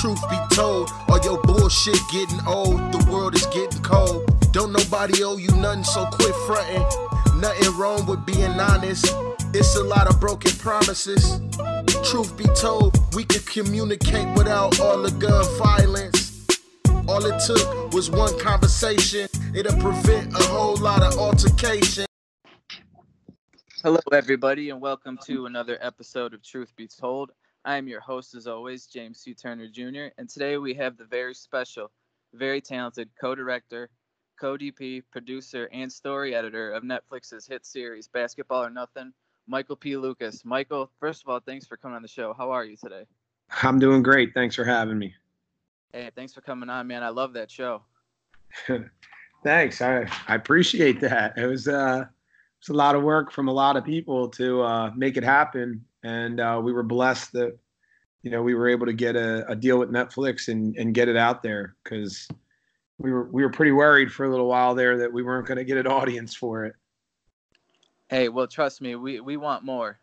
Truth be told, all your bullshit getting old. The world is getting cold. Don't nobody owe you nothing, so quit fronting. Nothing wrong with being honest. It's a lot of broken promises. Truth be told, we could communicate without all the gun violence. All it took was one conversation. It'll prevent a whole lot of altercation. Hello, everybody, and welcome to another episode of Truth Be Told. I am your host, as always, James C. Turner Jr., and today we have the very special, very talented co-director, co-DP, producer, and story editor of Netflix's hit series, Basketball or Nothing, Michael P. Lucas. Michael, first of all, thanks for coming on the show. How are you today? I'm doing great. Thanks for having me. Hey, thanks for coming on, man. I love that show. Thanks. I appreciate that. It was a lot of work from a lot of people to make it happen. And we were blessed that, we were able to get a deal with Netflix and get it out there, because we were pretty worried for a little while there that we weren't going to get an audience for it. Hey, well, trust me, we want more.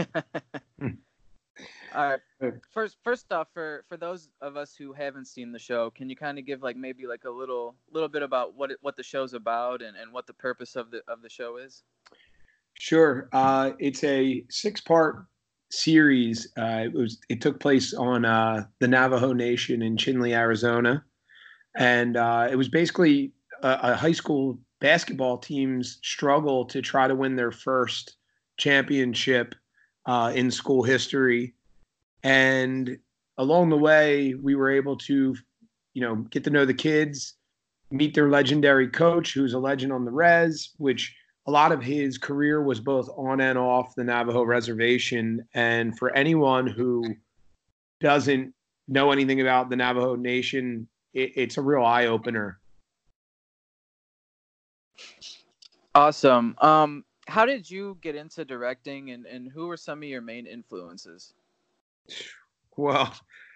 All right. First off, for those of us who haven't seen the show, can you kind of give maybe a little bit about what the show's about and what the purpose of the show is? Sure. It's a 6-part series. It took place on the Navajo Nation in Chinle, Arizona, and it was basically a high school basketball team's struggle to try to win their first championship in school history. And along the way, we were able to, get to know the kids, meet their legendary coach, who's a legend on the res, which a lot of his career was both on and off the Navajo reservation. And for anyone who doesn't know anything about the Navajo Nation, it's a real eye-opener. Awesome. How did you get into directing, and who were some of your main influences? Well,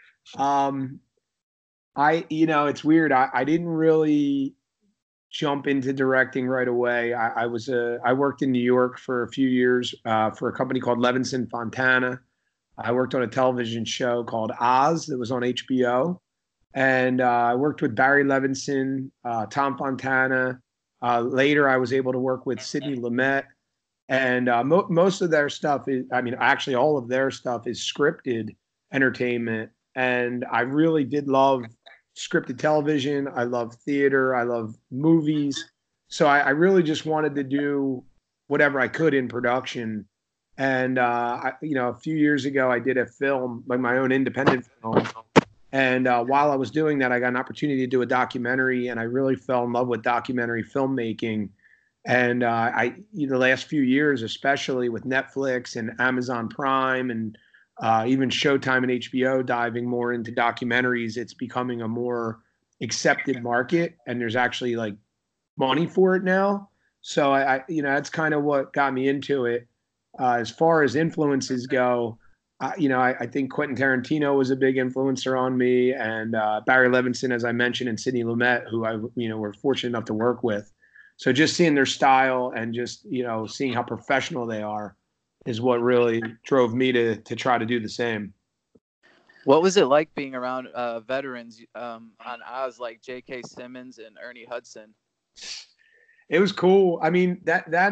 it's weird. I didn't really jump into directing right away. I worked in New York for a few years for a company called Levinson Fontana. I worked on a television show called Oz that was on HBO. And I worked with Barry Levinson, Tom Fontana. Later, I was able to work with Sidney Lumet. And most of their stuff actually all of their stuff is scripted entertainment. And I really did love scripted television. I love theater. I love movies. So I really just wanted to do whatever I could in production. And, a few years ago, I did a film, my own independent film. And while I was doing that, I got an opportunity to do a documentary, and I really fell in love with documentary filmmaking. And the last few years, especially with Netflix and Amazon Prime and even Showtime and HBO diving more into documentaries, it's becoming a more accepted market, and there's actually money for it now. So that's kind of what got me into it. As far as influences go, I think Quentin Tarantino was a big influencer on me, and Barry Levinson, as I mentioned, and Sidney Lumet, who were fortunate enough to work with. So just seeing their style and just, seeing how professional they are is what really drove me to try to do the same. What was it like being around veterans on Oz like J.K. Simmons and Ernie Hudson? It was cool. I mean,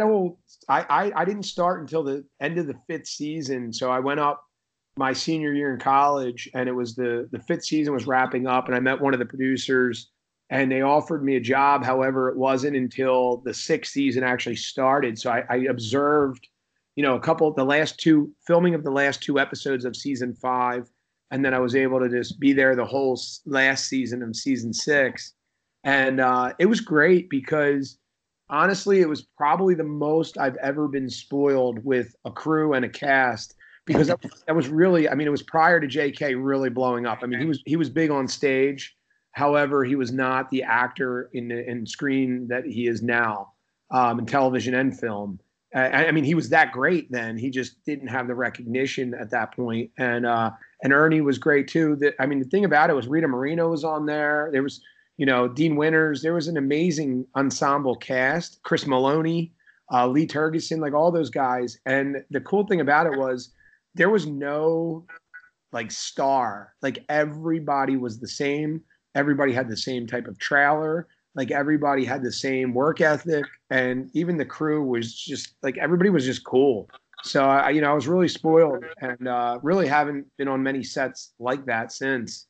I didn't start until the end of the 5th season. So I went up my senior year in college, and it was the 5th season was wrapping up, and I met one of the producers, and they offered me a job. However, it wasn't until the 6th season actually started. So I observed, the last 2 filming of the last 2 episodes of season 5. And then I was able to just be there the whole last season of season 6. And it was great because honestly, it was probably the most I've ever been spoiled with a crew and a cast, because that was really, it was prior to JK really blowing up. He was big on stage. However, he was not the actor in screen that he is now, in television and film. He was that great then. He just didn't have the recognition at that point. And Ernie was great too. The thing about it was Rita Moreno was on there. There was, Dean Winters. There was an amazing ensemble cast. Chris Maloney, Lee Tergesen, all those guys. And the cool thing about it was there was no like star. Like everybody was the same. Everybody had the same type of trailer. Like everybody had the same work ethic, and even the crew was just like everybody was just cool. So I was really spoiled, and really haven't been on many sets like that since.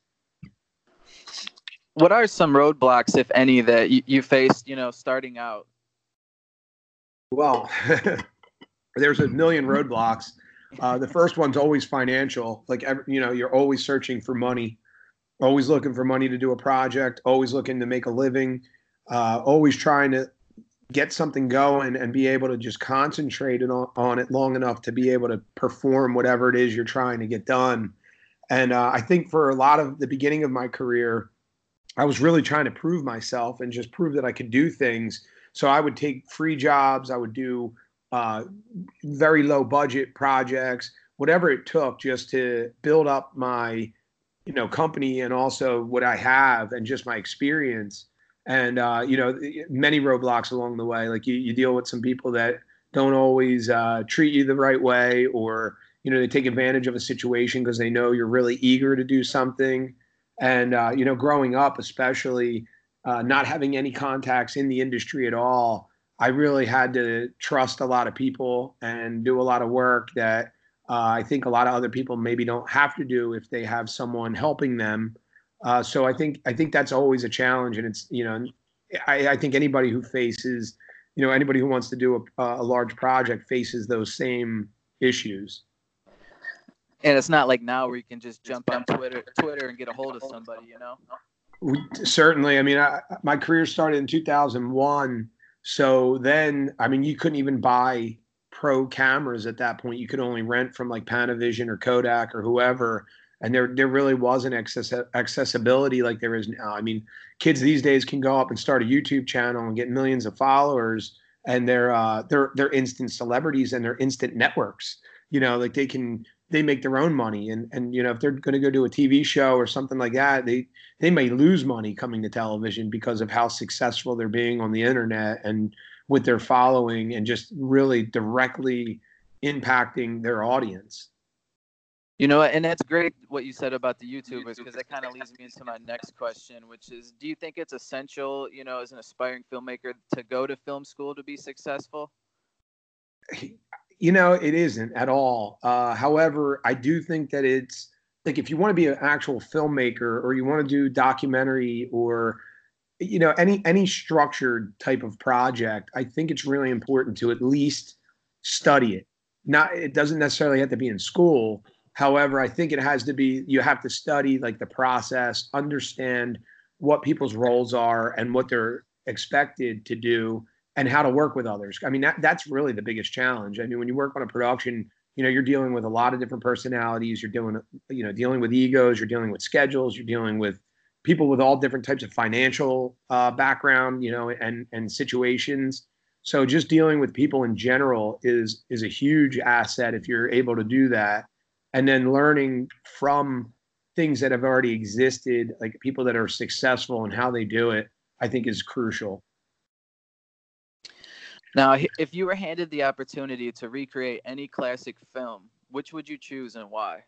What are some roadblocks, if any, that you faced, starting out? Well, there's a million roadblocks. The first one's always financial. Like, you're always searching for money, always looking for money to do a project, always looking to make a living, always trying to get something going and be able to just concentrate on it long enough to be able to perform whatever it is you're trying to get done. And I think for a lot of the beginning of my career, I was really trying to prove myself and just prove that I could do things. So I would take free jobs. I would do very low budget projects, whatever it took just to build up my, company and also what I have and just my experience. And, many roadblocks along the way. Like you deal with some people that don't always treat you the right way, or, they take advantage of a situation because they know you're really eager to do something. And, growing up, especially not having any contacts in the industry at all, I really had to trust a lot of people and do a lot of work that I think a lot of other people maybe don't have to do if they have someone helping them. So I think that's always a challenge. And it's, I think anybody who faces, anybody who wants to do a large project faces those same issues. And it's not like now where you can just jump on Twitter and get a hold of somebody, Certainly. I mean, my career started in 2001. So then, I mean, you couldn't even buy pro cameras at that point. You could only rent from like Panavision or Kodak or whoever. And there really wasn't accessibility like there is now. I mean, kids these days can go up and start a YouTube channel and get millions of followers, and they're instant celebrities and they're instant networks. Like they make their own money, and if they're going to go do a TV show or something like that, they may lose money coming to television because of how successful they're being on the internet and with their following and just really directly impacting their audience. And that's great what you said about the YouTubers, because that kind of leads me into my next question, which is, do you think it's essential, as an aspiring filmmaker, to go to film school to be successful? It isn't at all. However, I do think that it's like if you want to be an actual filmmaker or you want to do documentary or any structured type of project, I think it's really important to at least study it. It doesn't necessarily have to be in school. However, I think it has to be, you have to study like the process, understand what people's roles are and what they're expected to do and how to work with others. I mean, that's really the biggest challenge. I mean, when you work on a production, you're dealing with a lot of different personalities. You're dealing with egos, you're dealing with schedules, you're dealing with people with all different types of financial background, and situations. So just dealing with people in general is a huge asset if you're able to do that. And then learning from things that have already existed, like people that are successful and how they do it, I think is crucial. Now, if you were handed the opportunity to recreate any classic film, which would you choose and why?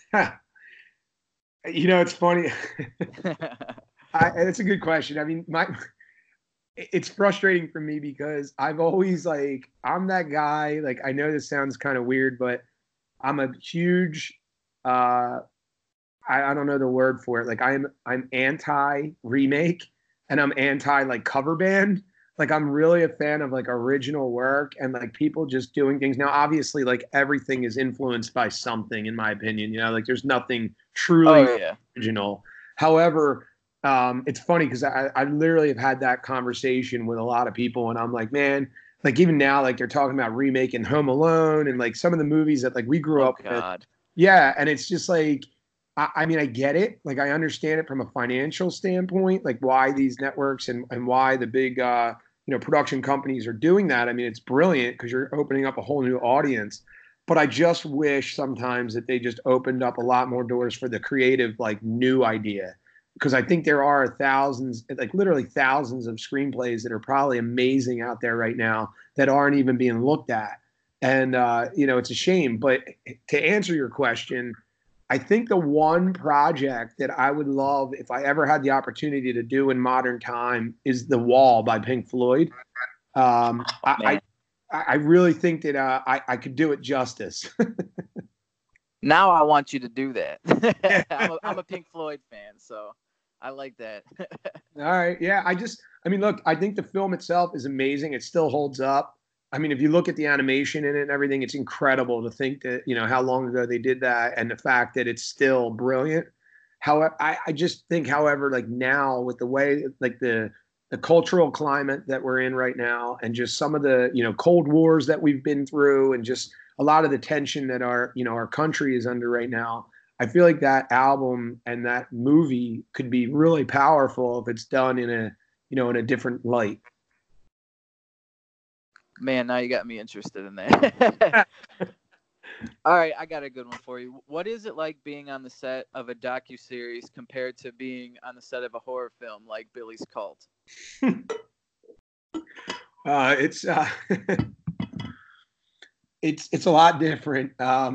It's funny. It's a good question. I mean, it's frustrating for me because I've always I'm that guy. Like, I know this sounds kind of weird, but I'm a huge, I don't know the word for it. Like I'm anti remake and I'm anti cover band. Like I'm really a fan of original work and people just doing things. Now, obviously, everything is influenced by something, in my opinion. There's nothing truly original. However, it's funny because I literally have had that conversation with a lot of people, and I'm like, man, even now, they're talking about remaking Home Alone and some of the movies that we grew up with. Yeah, and it's just I mean, I get it. I understand it from a financial standpoint, why these networks and why the big, production companies are doing that. I mean, it's brilliant because you're opening up a whole new audience. But I just wish sometimes that they just opened up a lot more doors for the creative, new idea. Because I think there are thousands, literally thousands of screenplays that are probably amazing out there right now that aren't even being looked at. And, it's a shame. But to answer your question, I think the one project that I would love if I ever had the opportunity to do in modern time is The Wall by Pink Floyd. Um, I, Man, I really think that I could do it justice. now I want you to do that. I'm a Pink Floyd fan, so I like that. All right. Yeah. I mean, look, I think the film itself is amazing. It still holds up. I mean, if you look at the animation in it and everything, it's incredible to think that, how long ago they did that and the fact that it's still brilliant. However, I just think, however, like now with the way, like the cultural climate that we're in right now and just some of the, Cold Wars that we've been through and just a lot of the tension that our country is under right now. I feel like that album and that movie could be really powerful if it's done in a different light. Man, now you got me interested in that. All right, I got a good one for you. What is it like being on the set of a docuseries compared to being on the set of a horror film like Billy's Cult? It's it's a lot different.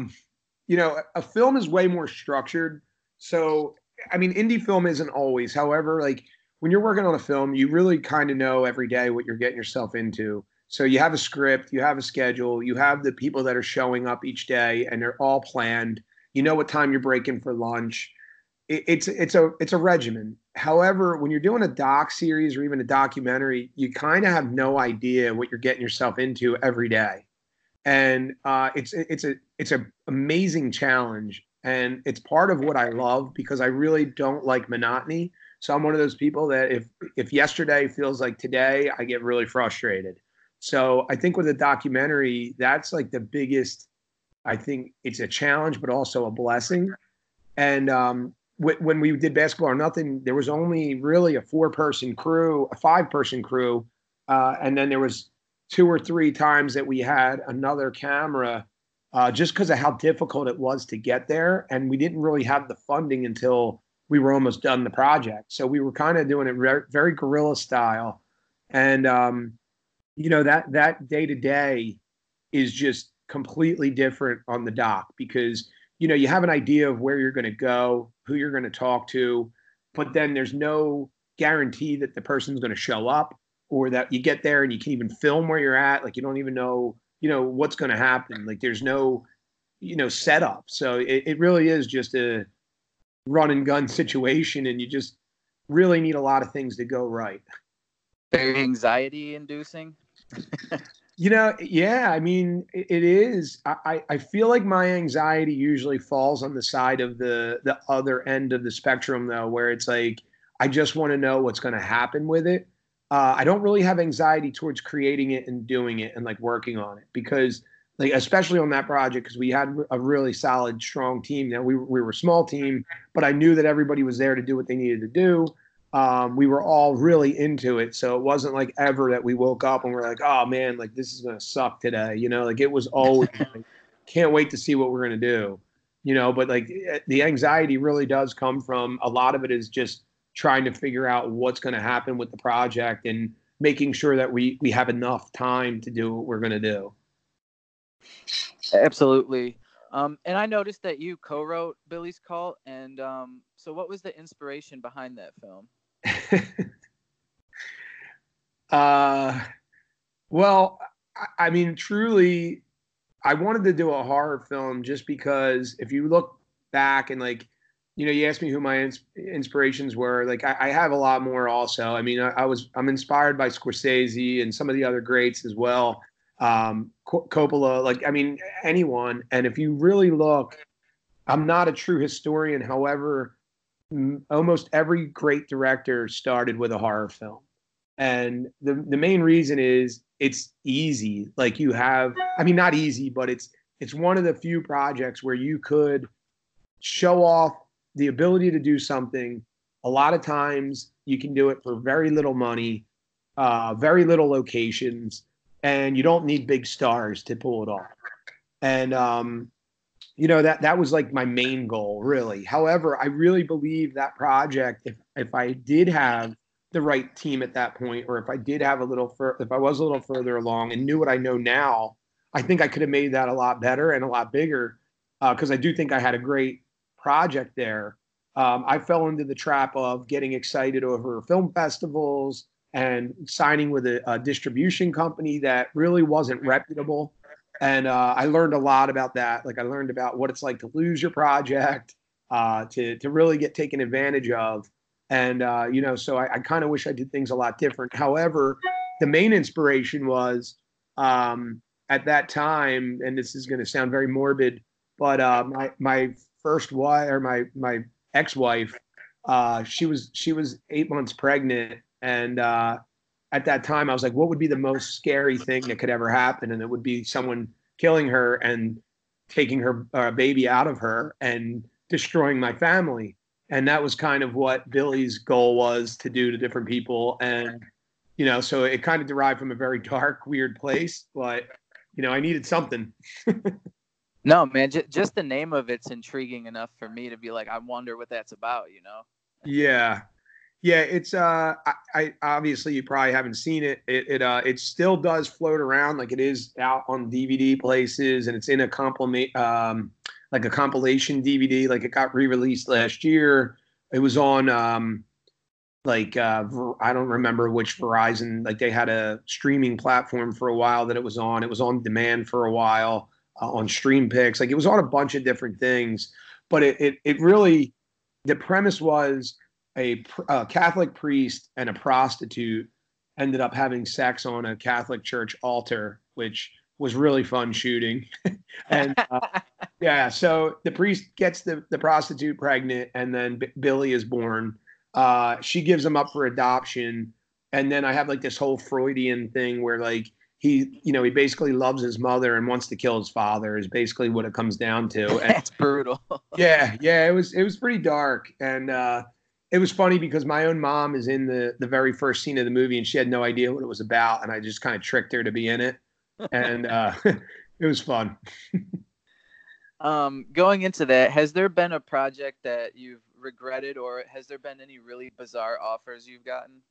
A film is way more structured. So, I mean, indie film isn't always. However, like when you're working on a film, you really kind of know every day what you're getting yourself into. So you have a script, you have a schedule, you have the people that are showing up each day, and they're all planned. You know what time you're breaking for lunch. It's a regimen. However, when you're doing a doc series or even a documentary, you kind of have no idea what you're getting yourself into every day, and it's a amazing challenge, and it's part of what I love because I really don't like monotony. So I'm one of those people that if yesterday feels like today, I get really frustrated. So I think with a documentary, that's like the biggest. I think it's a challenge, but also a blessing. And when we did Basketball or Nothing, there was only really a 4-person crew, a 5-person crew, and then there was 2 or 3 times that we had another camera, just because of how difficult it was to get there, and we didn't really have the funding until we were almost done the project. So we were kind of doing it very guerrilla style, and that day to day is just completely different on the dock because you have an idea of where you're going to go, who you're going to talk to, but then there's no guarantee that the person's going to show up or that you get there and you can even film where you're at. Like you don't even know, what's going to happen. Like there's no, setup. So it really is just a run and gun situation, and you just really need a lot of things to go right. Very anxiety inducing. Yeah, I mean, it is. I feel like my anxiety usually falls on the side of the other end of the spectrum, though, where it's like, I just want to know what's going to happen with it. I don't really have anxiety towards creating it and doing it and like working on it because like, especially on that project, because we had a really solid, strong team. Now we were a small team, but I knew that everybody was there to do what they needed to do. We were all really into it. So it wasn't like ever that we woke up and we're like, oh man, like this is going to suck today. Like it was always like, can't wait to see what we're going to do, but like the anxiety really does come from a lot of it is just trying to figure out what's going to happen with the project and making sure that we have enough time to do what we're going to do. Absolutely. And I noticed that you co-wrote Billy's Cult. And so what was the inspiration behind that film? Well, I mean, truly, I wanted to do a horror film just because if you look back and like, you asked me who my inspirations were. Like, I have a lot more also. I mean, I'm inspired by Scorsese and some of the other greats as well. Coppola, like, I mean, anyone. And if you really look, I'm not a true historian. However, almost every great director started with a horror film. And the main reason is it's easy. Like you have, I mean, not easy, but it's one of the few projects where you could show off the ability to do something. A lot of times you can do it for very little money, very little locations, and you don't need big stars to pull it off. And, that was like my main goal, really. However, I really believe that project, if I did have the right team at that point, or if I did have if I was a little further along and knew what I know now, I think I could have made that a lot better and a lot bigger. Because I do think I had a great project there, I fell into the trap of getting excited over film festivals and signing with a distribution company that really wasn't reputable. And I learned a lot about that. Like I learned about what it's like to lose your project, to really get taken advantage of. And, so I kind of wish I did things a lot different. However, the main inspiration was at that time, and this is going to sound very morbid, but my first wife, or my ex-wife, she was 8 months pregnant, and at that time I was like, what would be the most scary thing that could ever happen? And it would be someone killing her and taking her baby out of her and destroying my family. And that was kind of what Billy's goal was to do to different people. And so it kind of derived from a very dark, weird place, but I needed something. No, man, just the name of it's intriguing enough for me to be like, I wonder what that's about, Yeah. It's I obviously you probably haven't seen it. It still does float around, like it is out on DVD places, and it's in a like a compilation DVD. Like it got re-released last year. It was on I don't remember which Verizon, like they had a streaming platform for a while that it was on. It was on demand for a while on StreamPix. Like it was on a bunch of different things, but it really, the premise was a Catholic priest and a prostitute ended up having sex on a Catholic church altar, which was really fun shooting. And so the priest gets the prostitute pregnant, and then Billy is born. She gives him up for adoption. And then I have like this whole Freudian thing where like he basically loves his mother and wants to kill his father is basically what it comes down to. And that's brutal. Yeah. It was pretty dark. And it was funny because my own mom is in the very first scene of the movie and she had no idea what it was about. And I just kind of tricked her to be in it. And it was fun. Going into that, has there been a project that you've regretted, or has there been any really bizarre offers you've gotten?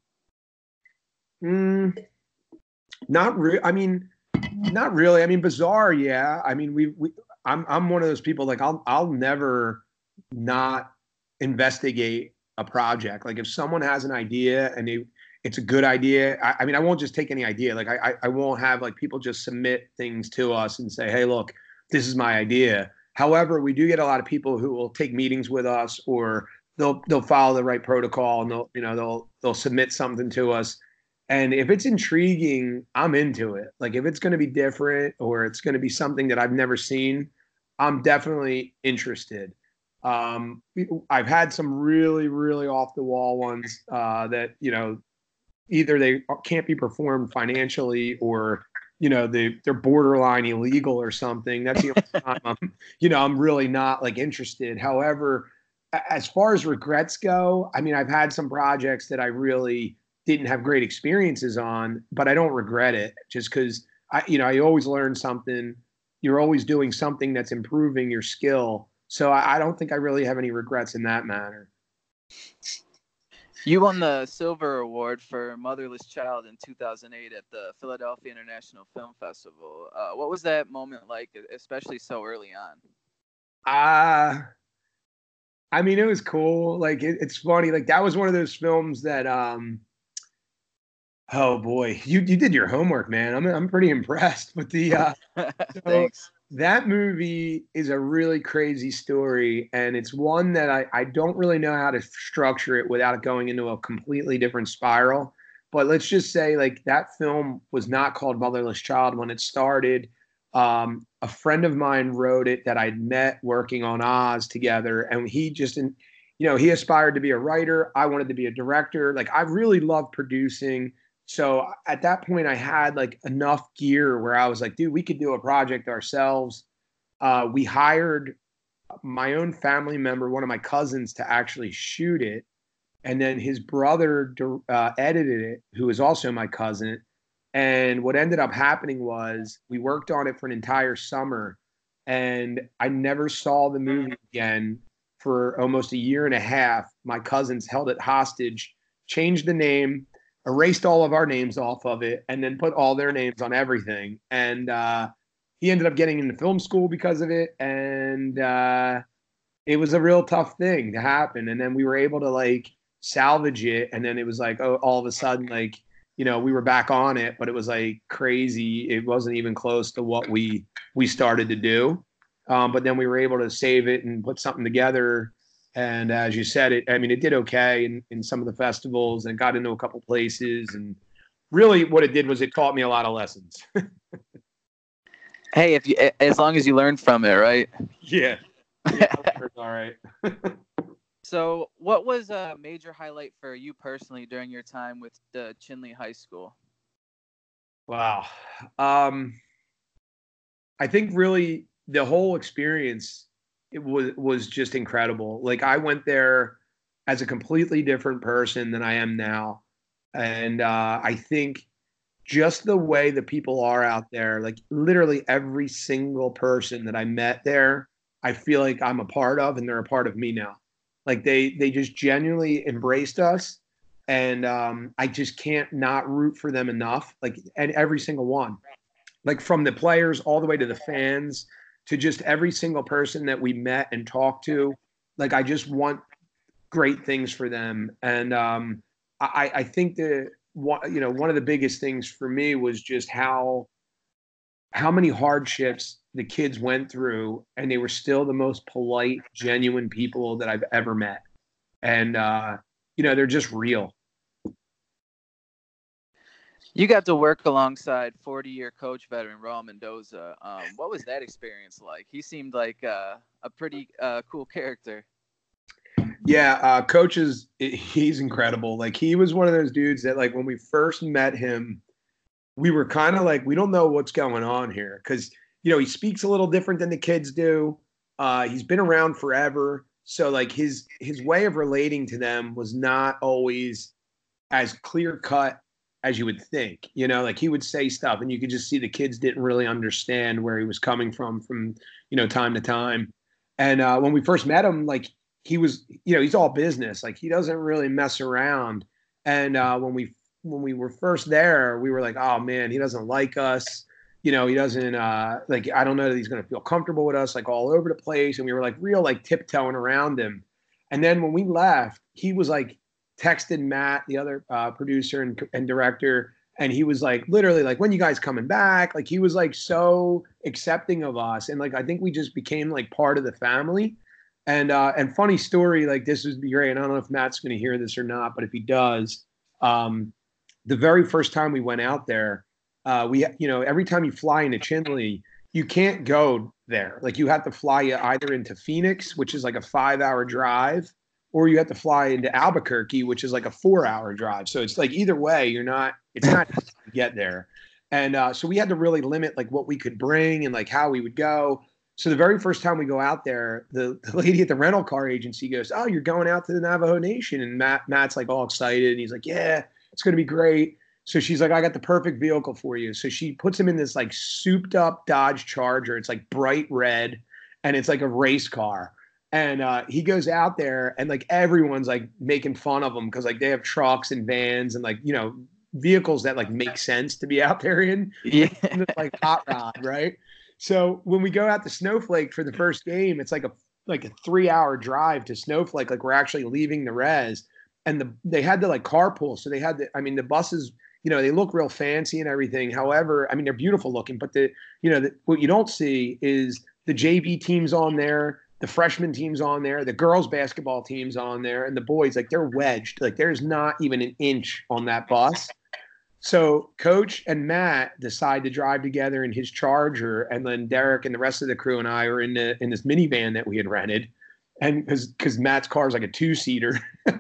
Not really. I mean, not really. I mean, bizarre, yeah. I mean, I'm one of those people, like I'll never not investigate a project. Like if someone has an idea and it's a good idea, I mean, I won't just take any idea. Like I won't have like people just submit things to us and say, hey, look, this is my idea. However, we do get a lot of people who will take meetings with us, or they'll follow the right protocol, and they'll submit something to us. And if it's intriguing, I'm into it. Like if it's going to be different or it's going to be something that I've never seen, I'm definitely interested. I've had some really, really off the wall ones that either they can't be performed financially, or they're borderline illegal or something. That's the only time I'm really not like interested. However, as far as regrets go, I mean, I've had some projects that I really didn't have great experiences on, but I don't regret it just because I always learn something. You're always doing something that's improving your skill. So I don't think I really have any regrets in that matter. You won the Silver Award for Motherless Child in 2008 at the Philadelphia International Film Festival. What was that moment like, especially so early on? I mean, it was cool. Like, it's funny. Like, that was one of those films that, oh boy, you did your homework, man. I'm pretty impressed with the, Thanks. That movie is a really crazy story, and it's one that I don't really know how to structure it without it going into a completely different spiral. But let's just say, like, that film was not called Motherless Child when it started. A friend of mine wrote it that I'd met working on Oz together, and he just, he aspired to be a writer. I wanted to be a director. Like, I really love producing. So at that point, I had like enough gear where I was like, dude, we could do a project ourselves. We hired my own family member, one of my cousins, to actually shoot it. And then his brother edited it, who is also my cousin. And what ended up happening was we worked on it for an entire summer. And I never saw the movie again for almost a year and a half. My cousins held it hostage, changed the name, erased all of our names off of it, and then put all their names on everything. And he ended up getting into film school because of it. And it was a real tough thing to happen. And then we were able to like salvage it. And then it was like, oh, all of a sudden, like, we were back on it, but it was like crazy. It wasn't even close to what we started to do. But then we were able to save it and put something together. And as you said, it did okay in some of the festivals and got into a couple places. And really what it did was it taught me a lot of lessons. Hey, as long as you learn from it, right? Yeah. It's all right. So what was a major highlight for you personally during your time with the Chinle High School? Wow. I think really the whole experience, it was just incredible. Like I went there as a completely different person than I am now. And I think just the way the people are out there, like literally every single person that I met there, I feel like I'm a part of and they're a part of me now. Like they just genuinely embraced us. And I just can't not root for them enough. Like, and every single one, like from the players all the way to the fans, to just every single person that we met and talked to. Like, I just want great things for them. And I think that one of the biggest things for me was just how many hardships the kids went through, and they were still the most polite, genuine people that I've ever met. And they're just real. You got to work alongside 40-year coach veteran Raul Mendoza. What was that experience like? He seemed like a pretty cool character. Yeah, coach he's incredible. Like he was one of those dudes that like when we first met him, we were kind of like, we don't know what's going on here. Cause he speaks a little different than the kids do. He's been around forever. So like his way of relating to them was not always as clear cut as you would think. Like he would say stuff and you could just see the kids didn't really understand where he was coming from time to time. And when we first met him, like he was, he's all business. Like he doesn't really mess around. And when we were first there, we were like, oh man, he doesn't like us. He doesn't like, I don't know that he's going to feel comfortable with us, like all over the place. And we were like real, like tiptoeing around him. And then when we left, he was like texted Matt, the other producer and director. And he was like, literally like, when you guys coming back? Like he was like so accepting of us. And like, I think we just became like part of the family. And funny story, like this would be great. And I don't know if Matt's going to hear this or not, but if he does, the very first time we went out there, every time you fly into Chinle, you can't go there. Like you have to fly either into Phoenix, which is like a 5-hour drive, or you have to fly into Albuquerque, which is like a 4-hour drive. So it's like either way, it's not easy to get there. And so we had to really limit like what we could bring and like how we would go. So the very first time we go out there, the lady at the rental car agency goes, "Oh, you're going out to the Navajo Nation." And Matt's like all excited. And he's like, "Yeah, it's going to be great." So she's like, "I got the perfect vehicle for you." So she puts him in this like souped up Dodge Charger. It's like bright red and it's like a race car. And he goes out there and like everyone's like making fun of him because like they have trucks and vans and like, vehicles that like make sense to be out there in. Yeah. Like hot rod, right? So when we go out to Snowflake for the first game, it's like a 3-hour drive to Snowflake. Like we're actually leaving the res, and they had to like carpool. So they had the buses, they look real fancy and everything. However, they're beautiful looking, but what you don't see is the JV team's on there, the freshman team's on there, the girls basketball team's on there, and the boys, like they're wedged. Like there's not even an inch on that bus. So Coach and Matt decide to drive together in his Charger, and then Derek and the rest of the crew and I are in this minivan that we had rented, and because Matt's car is like a 2-seater,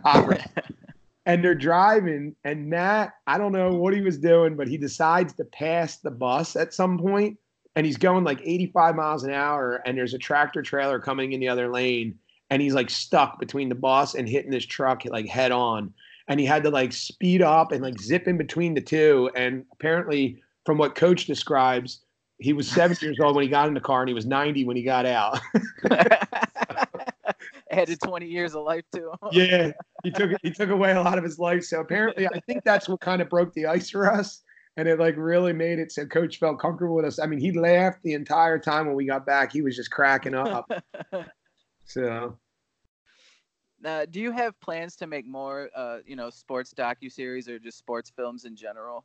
and they're driving, and Matt, I don't know what he was doing, but he decides to pass the bus at some point, and he's going like 85 miles an hour, and there's a tractor trailer coming in the other lane, and he's like stuck between the bus and hitting this truck like head on. And he had to like speed up and like zip in between the two. And apparently, from what Coach describes, he was 7 years old when he got in the car and he was 90 when he got out. Added 20 years of life to him. Yeah, he took away a lot of his life. So apparently, I think that's what kind of broke the ice for us. And it like really made it so Coach felt comfortable with us. He laughed the entire time when we got back. He was just cracking up. So, Do you have plans to make more, sports docuseries or just sports films in general?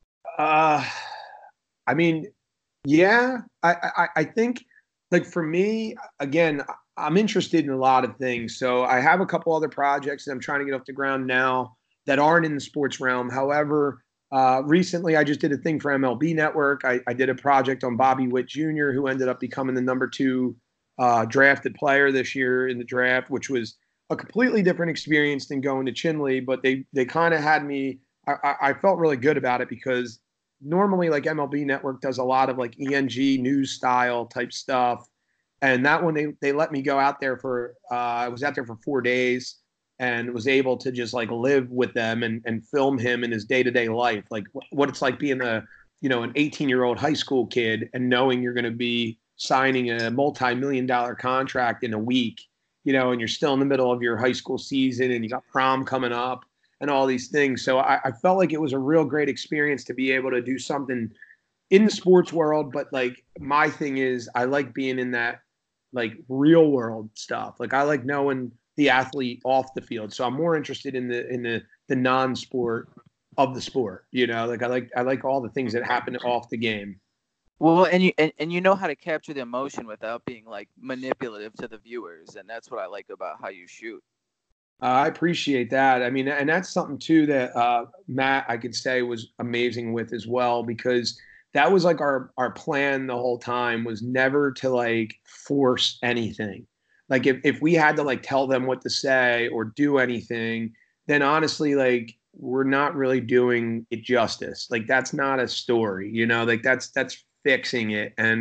I mean, yeah, I think like for me, again, I'm interested in a lot of things. So I have a couple other projects that I'm trying to get off the ground now that aren't in the sports realm. However, recently I just did a thing for MLB Network. I did a project on Bobby Witt Jr., who ended up becoming the #2 drafted player this year in the draft, which was a completely different experience than going to Chinley. But they kind of had me. I felt really good about it because normally like MLB Network does a lot of like ENG news style type stuff. And that one they let me go out there for I was out there for 4 days and was able to just like live with them and film him in his day-to-day life, like what it's like being an 18-year-old high school kid and knowing you're going to be signing a multi-million-dollar contract in a week, and you're still in the middle of your high school season and you got prom coming up and all these things. So I felt like it was a real great experience to be able to do something in the sports world. But like my thing is I like being in that like real world stuff. Like I like knowing the athlete off the field. So I'm more interested in the non-sport of the sport. Like I like all the things that happen off the game. Well, and you know how to capture the emotion without being like manipulative to the viewers, and that's what I like about how you shoot. I appreciate that. I mean, and that's something too that Matt, I could say, was amazing with as well, because that was like our plan the whole time, was never to like force anything. Like if we had to like tell them what to say or do anything, then honestly, like we're not really doing it justice. Like that's not a story, like that's fixing it. And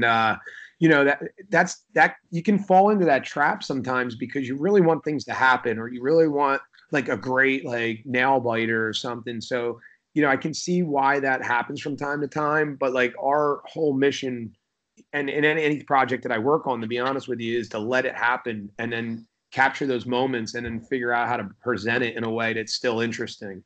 that you can fall into that trap sometimes because you really want things to happen, or you really want like a great like nail biter or something. So I can see why that happens from time to time. But like our whole mission, and in any project that I work on, to be honest with you, is to let it happen and then capture those moments and then figure out how to present it in a way that's still interesting.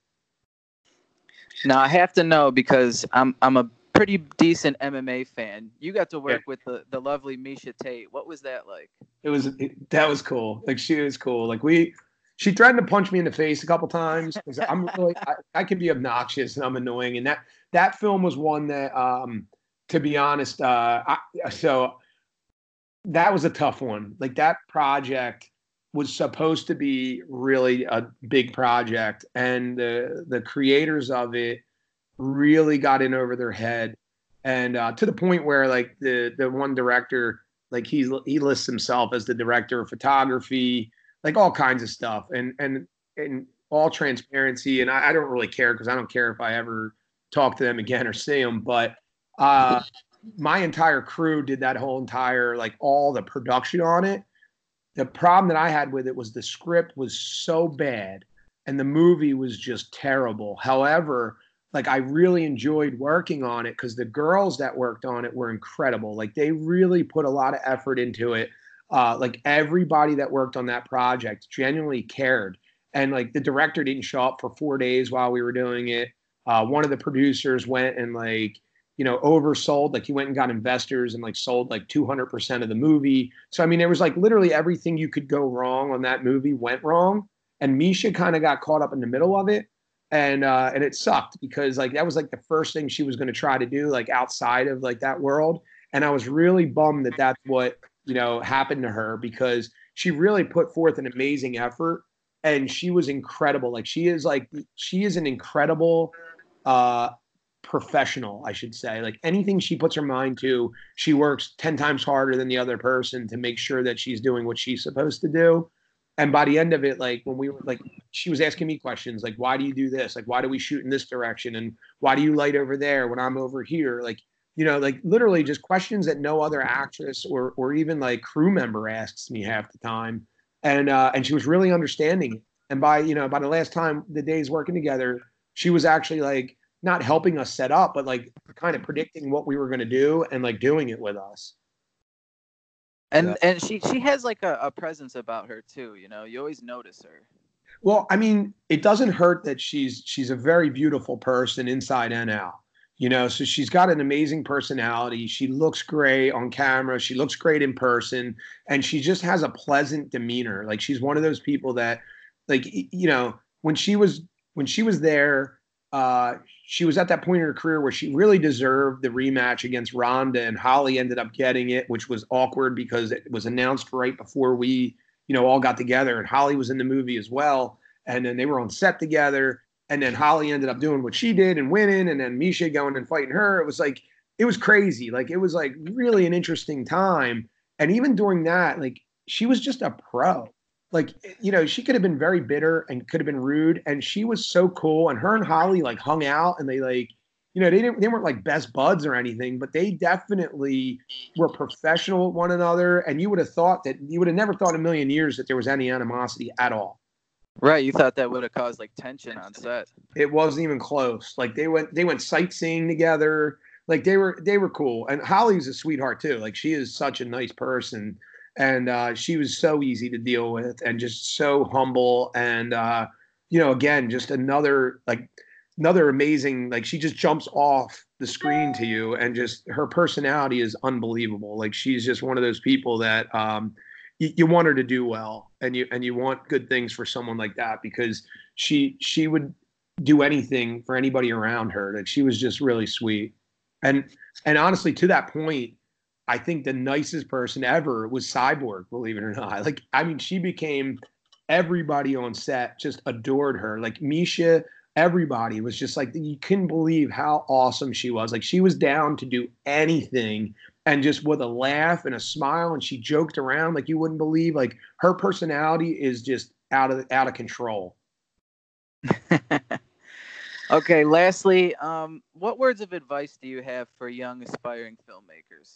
Now I have to know, because I'm a pretty decent MMA fan. You got to work with the lovely Miesha Tate. What was that like? That was cool. Like she was cool. Like she threatened to punch me in the face a couple times because I'm really I can be obnoxious and I'm annoying. And that film was one that to be honest, so that was a tough one. Like that project was supposed to be really a big project, and the creators of it really got in over their head, and to the point where like the one director, like he lists himself as the director of photography, like all kinds of stuff, and all transparency. And I don't really care, because I don't care if I ever talk to them again or see them. But my entire crew did that whole entire, like all the production on it. The problem that I had with it was the script was so bad and the movie was just terrible. However, like I really enjoyed working on it because the girls that worked on it were incredible. Like they really put a lot of effort into it. Like everybody that worked on that project genuinely cared. And like the director didn't show up for 4 days while we were doing it. One of the producers went and like, oversold. Like he went and got investors and like sold like 200% of the movie. So I mean, it was like literally everything you could go wrong on that movie went wrong. And Miesha kind of got caught up in the middle of it. And it sucked because like that was like the first thing she was going to try to do, like outside of like that world. And I was really bummed that that's what happened to her, because she really put forth an amazing effort and she was incredible. Like she is an incredible professional, I should say. Like anything she puts her mind to, she works 10 times harder than the other person to make sure that she's doing what she's supposed to do. And by the end of it, like when we were like, she was asking me questions like, why do you do this? Like, why do we shoot in this direction? And why do you light over there when I'm over here? Like, like literally just questions that no other actress or even like crew member asks me half the time. And she was really understanding. And by the last time, the days working together, she was actually like not helping us set up, but like kind of predicting what we were going to do and like doing it with us. And she has like a presence about her too, you always notice her. Well, I mean, it doesn't hurt that she's a very beautiful person inside and out. So she's got an amazing personality. She looks great on camera. She looks great in person. And she just has a pleasant demeanor. Like, she's one of those people that, like, when she was there, she was at that point in her career where she really deserved the rematch against Ronda, and Holly ended up getting it, which was awkward because it was announced right before we, all got together, and Holly was in the movie as well. And then they were on set together. And then Holly ended up doing what she did and winning, and then Miesha going and fighting her. It was crazy. Like, it was like really an interesting time. And even during that, like, she was just a pro. Like, she could have been very bitter and could have been rude, and she was so cool. And her and Holly like hung out, and they like, they weren't like best buds or anything, but they definitely were professional with one another. And you would have never thought in a million years that there was any animosity at all. Right, you thought that would have caused like tension on set. It wasn't even close. Like, they went sightseeing together. Like, they were cool. And Holly's a sweetheart too. Like, she is such a nice person, and she was so easy to deal with and just so humble. And again, just another amazing. Like, she just jumps off the screen to you, and just her personality is unbelievable. Like, she's just one of those people that you want her to do well, and you want good things for someone like that, because she would do anything for anybody around her. Like, she was just really sweet. And honestly, to that point, I think the nicest person ever was Cyborg, believe it or not. Like, I mean, she became, everybody on set just adored her. Like, Miesha, everybody was just like, you couldn't believe how awesome she was. Like, she was down to do anything, and just with a laugh and a smile, and she joked around like you wouldn't believe. Like, her personality is just out of control. Okay, lastly, what words of advice do you have for young aspiring filmmakers?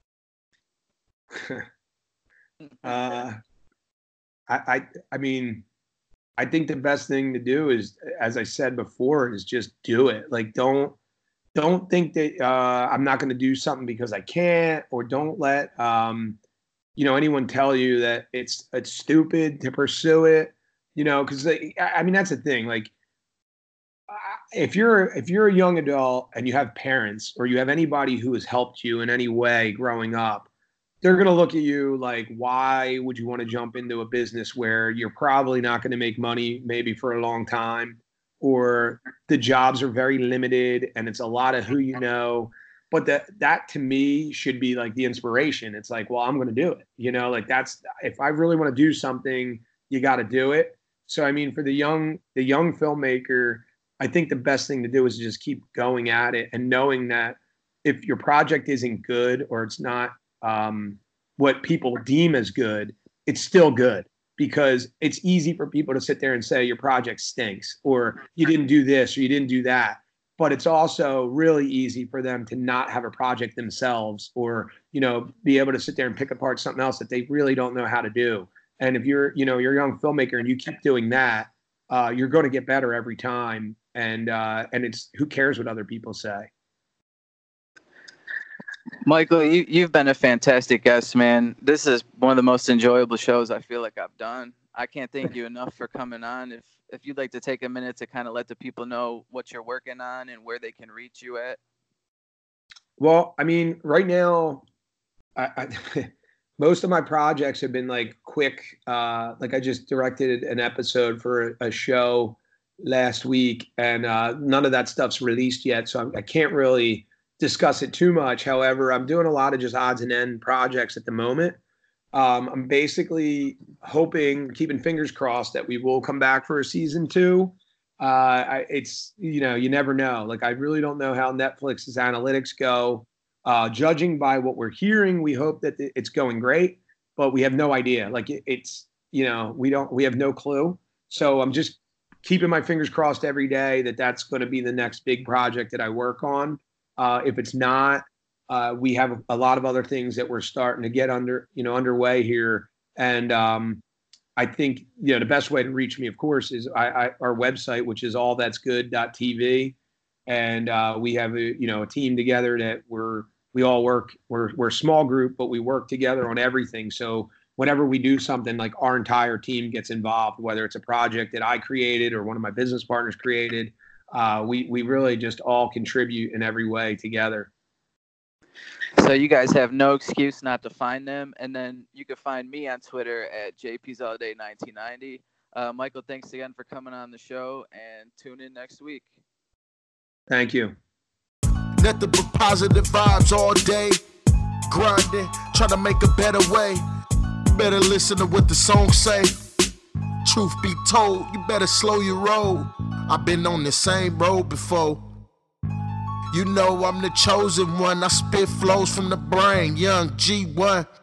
I mean, I think the best thing to do is, as I said before, is just do it. Like, don't think that I'm not going to do something because I can't, or don't let anyone tell you that it's stupid to pursue it. Because I mean, that's the thing. Like, if you're a young adult and you have parents, or you have anybody who has helped you in any way growing up, they're going to look at you like, why would you want to jump into a business where you're probably not going to make money maybe for a long time, or the jobs are very limited and it's a lot of who you know. But that to me should be like the inspiration. It's like, well, I'm going to do it. Like, that's, if I really want to do something, you got to do it. So, I mean, for the young filmmaker, I think the best thing to do is just keep going at it, and knowing that if your project isn't good, or it's not what people deem as good, it's still good, because it's easy for people to sit there and say your project stinks, or you didn't do this, or you didn't do that. But it's also really easy for them to not have a project themselves, or, be able to sit there and pick apart something else that they really don't know how to do. And if you're a young filmmaker and you keep doing that, you're going to get better every time. And it's, who cares what other people say? Michael, you've been a fantastic guest, man. This is one of the most enjoyable shows I feel like I've done. I can't thank you enough for coming on. If you'd like to take a minute to kind of let the people know what you're working on and where they can reach you at. Well, I mean, right now, I most of my projects have been like quick. Like, I just directed an episode for a show last week, and none of that stuff's released yet, so I can't really discuss it too much. However, I'm doing a lot of just odds and end projects at the moment. I'm basically hoping, keeping fingers crossed, that we will come back for a season 2. It's, you never know. Like, I really don't know how Netflix's analytics go. Judging by what we're hearing, we hope that it's going great, but we have no idea. Like, it's, we have no clue. So I'm just keeping my fingers crossed every day that that's going to be the next big project that I work on. If it's not, we have a lot of other things that we're starting to get underway here. And I think, the best way to reach me, of course, is our website, which is allthat'sgood.tv. And we have a team together that we all work. We're a small group, but we work together on everything. So whenever we do something, like, our entire team gets involved, whether it's a project that I created or one of my business partners created. we really just all contribute in every way together. So you guys have no excuse not to find them. And then you can find me on Twitter at JPsAllDay1990. Michael, thanks again for coming on the show, and tune in next week. Thank you. Nothing but positive vibes all day. Grinding, trying to make a better way. Better listen to what the songs say. Truth be told, you better slow your roll. I've been on the same road before. You know I'm the chosen one. I spit flows from the brain. Young G1.